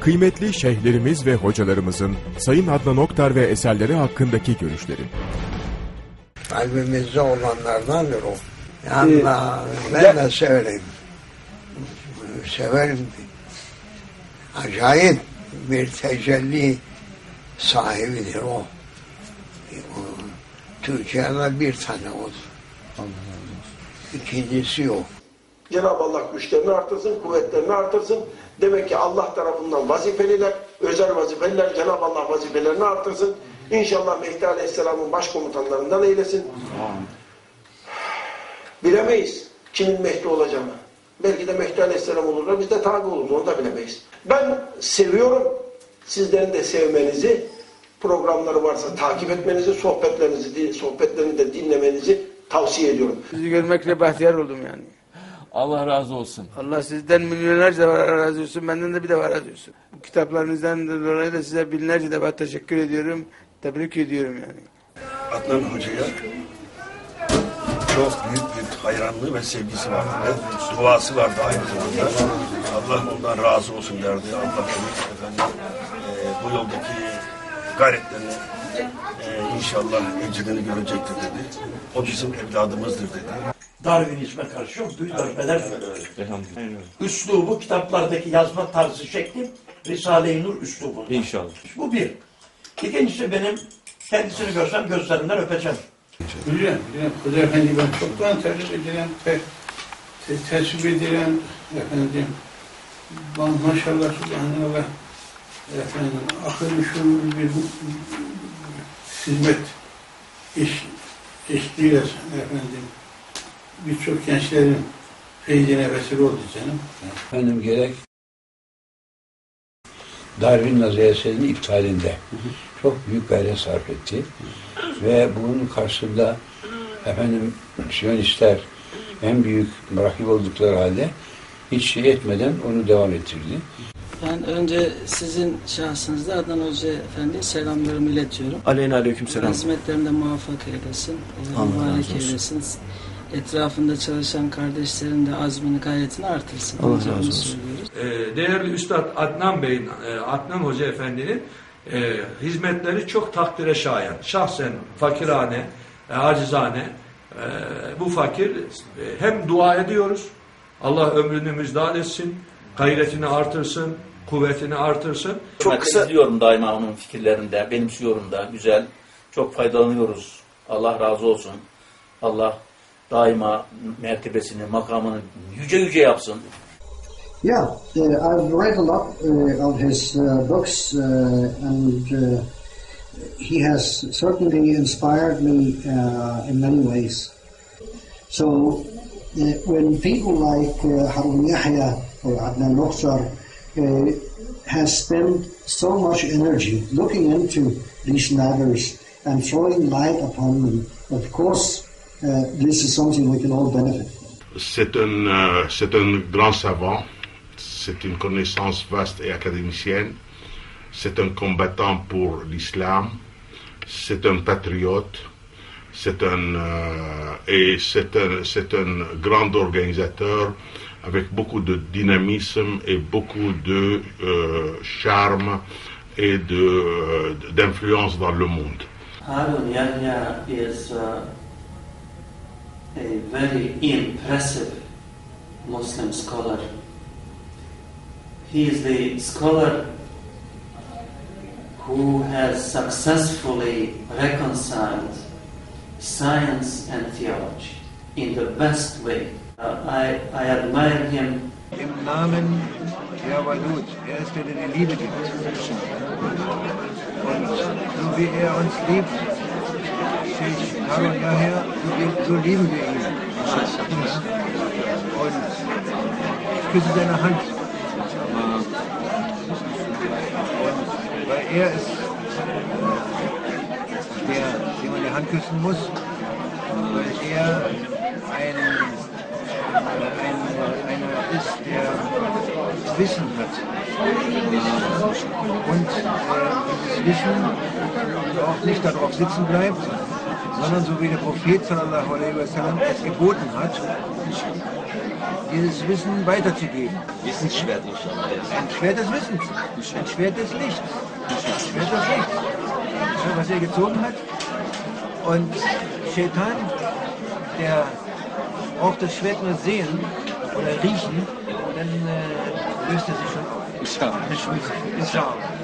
Kıymetli şeyhlerimiz ve hocalarımızın Sayın Adnan Oktar ve eserleri hakkındaki görüşleri. Kalbimizde olanlardandır o. Yani ben de severim. Severim. Acayip bir tecelli sahibidir o. Türkiye'de bir tane odur. İkincisi yok. Cenab-ı Allah güçlerini artırsın, kuvvetlerini artırsın. Demek ki Allah tarafından vazifeliler, özel vazifeliler. Cenab-ı Allah vazifelerini artırsın. İnşallah Mehdi Aleyhisselam'ın başkomutanlarından eylesin. Bilemeyiz kimin Mehdi olacağını. Belki de Mehdi Aleyhisselam olurlar, biz de tabi oluruz, onu da bilemeyiz. Ben seviyorum, sizlerin de sevmenizi, programları varsa takip etmenizi, sohbetlerini de dinlemenizi tavsiye ediyorum. Sizi görmekle bahtiyar oldum yani. Allah razı olsun. Allah sizden milyonlarca razı olsun, benden de bir defa razı olsun. Bu kitaplarınızdan dolayı da size binlerce defa teşekkür ediyorum, tebrik ediyorum yani. Adnan Hoca'ya çok büyük bir hayranlığı ve sevgisi vardı. Ve duası vardı aynı zamanda. Allah ondan razı olsun derdi. Allah efendim, bu yoldaki gayretlerini inşallah ecrini görecektir dedi. O bizim evladımızdır dedi. Darwinizme karşı çok büyük darbeler üslubu, kitaplardaki yazma tarzı şekli Risale-i Nur üslubu. İnşallah. Bu bir. İkincisi benim kendisini görsem gözlerinden öpeceğim. Biliyorum. Hoca Efendi ben çoktan tercih edilen, tesbih edilen efendim. Maşallah, subhanallah. Efendim, akıllı şuurlu bir hizmet eşliğiyle efendim. Birçok gençlerin feyzine vesile oldu canım. Efendim gerek Darwin nazariyesinin iptalinde çok büyük gayret sarf etti. Ve bunun karşısında efendim Siyonistler en büyük rakip oldukları halde hiç şey etmeden onu devam ettirdi. Ben önce sizin şahsınızda Adnan Hoca Efendi'ye selamlarımı iletiyorum. Aleyküm selam. Hizmetlerinde muvaffak eylesin, mübarek eylesin. Etrafında çalışan kardeşlerin de azmini, gayretini artırsın. Allah razı olsun. Değerli Üstad Adnan Bey'in, Adnan Hoca Efendi'nin hizmetleri çok takdire şayan. Şahsen fakirane, acizane, bu fakir hem dua ediyoruz, Allah ömrünü müjdat etsin, gayretini artırsın, kuvvetini artırsın. Çok kısa diyorum daima onun fikirlerinde, benimsiyorum da, güzel, çok faydalanıyoruz. Allah razı olsun. Allah daima mertebesini, makamını yüce yapsın. Yeah, I've read a lot of his books and he has certainly inspired me in many ways. So when people like Harun Yahya or Adnan Oktar has spent so much energy looking into these matters and throwing light upon them, of course this is something we can all benefit from. C'est un grand savant. C'est une connaissance vaste et académicienne. C'est un combattant pour l'islam. C'est un patriote. C'est un grand organisateur avec beaucoup de dynamisme et beaucoup de charme et d'influence dans le monde. Harun Yahya is a very impressive Muslim scholar. He is the scholar who has successfully reconciled science and theology in the best way. I admire him. Im Namen der Walud, ist der die Liebe gibt. Und so wie uns liebt, Sheikh Harun Yahya, so lieben wir ihn. Und ich küsse seine Hand. Und weil ist der, den man die Hand küssen muss, weil er einer ist, der Wissen hat. Und dieses Wissen auch nicht darauf sitzen bleibt, sondern so wie der Prophet sallallahu alaihi wasallam es geboten hat, dieses Wissen weiterzugeben. Wissensschwert. Ein Schwert des Wissens, ein Schwert des Lichts, ein Schwert des Lichts. Das ist, was er gezogen hat. Und Shaitan, der braucht das Schwert nur sehen oder riechen, dann löst er sich schon auf. Inshallah.